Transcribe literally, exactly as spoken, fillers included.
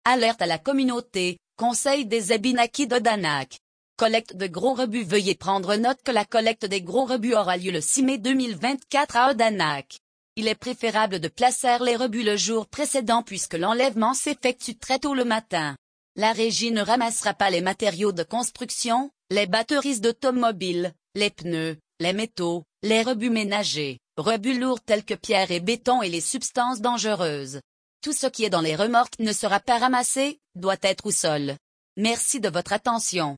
Alerte à la communauté, conseil des Abénaquis d'Odanak. Collecte de gros rebuts. Veuillez prendre note que la collecte des gros rebuts aura lieu le six mai deux mille vingt-quatre à Odanak. Il est préférable de placer les rebuts le jour précédent puisque l'enlèvement s'effectue très tôt le matin. La régie ne ramassera pas les matériaux de construction, les batteries d'automobile, les pneus, les métaux, les rebuts ménagers, rebuts lourds tels que pierre et béton et les substances dangereuses. Tout ce qui est dans les remorques ne sera pas ramassé, doit être au sol. Merci de votre attention.